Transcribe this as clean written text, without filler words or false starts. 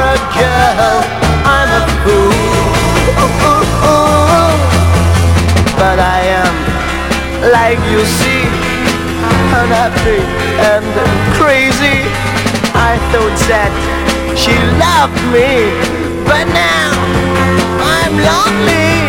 a girl, I'm a fool. But I am, like you see, unhappy and crazy. I thought that she loved me, but now I'm lonely.